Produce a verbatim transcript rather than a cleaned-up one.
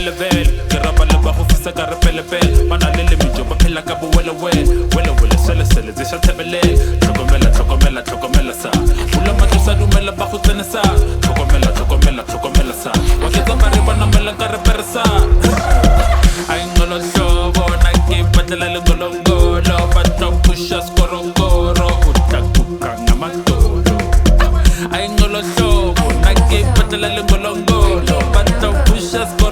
level ke rapa le ba go fisa ka re pele pele bana le le mijo ba phela ka bo wele wele wele wele sele sele ze sha tebele tlhokomela tlhokomela tlhokomela sa bula matlo sa dumela ba go tsena sa tlhokomela tlhokomela tlhokomela sa wa ke tsa bare bana mela ka re persa ay ngolo hlobo na ke patlela le ngolongolo batla pusha skorongoro utakuka ngamatolo ay ngolo hlobo na ke patlela le ngolongolo batla pusha